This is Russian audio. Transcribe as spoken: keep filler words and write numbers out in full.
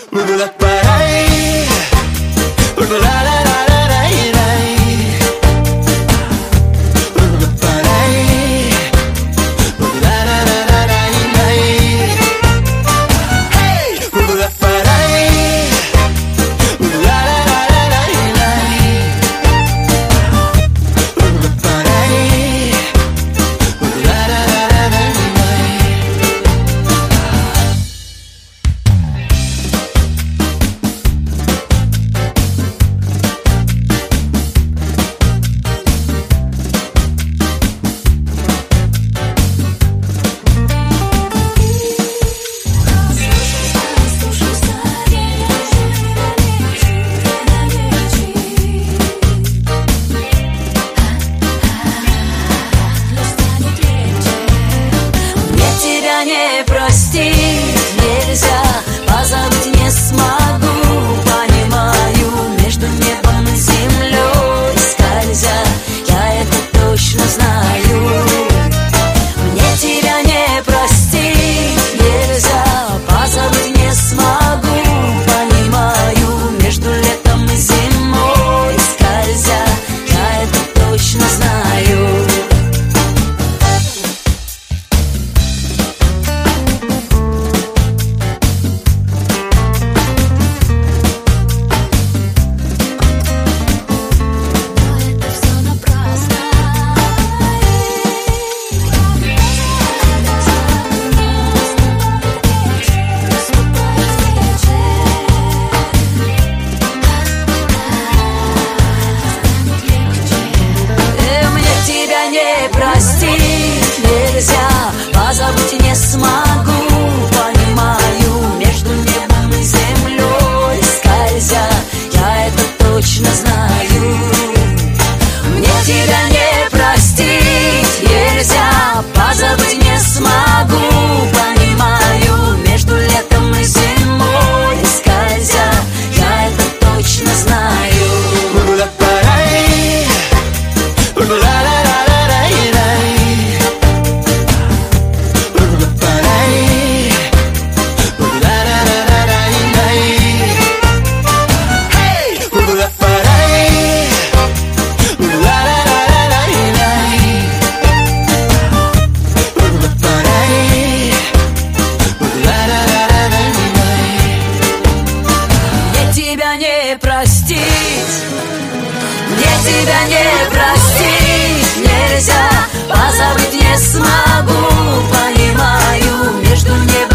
Не простить нельзя, позабыть не смогу. Понимаю, между небом и землей скользя, я это точно знаю. Мне тебя не простить нельзя, позабыть не смогу. Понимаю, между летом и зимой скользя, я это точно знаю. Не простить нельзя, позабыть не смогу. Понимаю, между небом и землей скользя, я это точно знаю. Мне тебя не простить нельзя, позабыть не смогу. Понимаю, между летом и зимой скользя, я это точно знаю. Не простить, мне тебя не простить нельзя, позабыть не смогу. Понимаю, между небом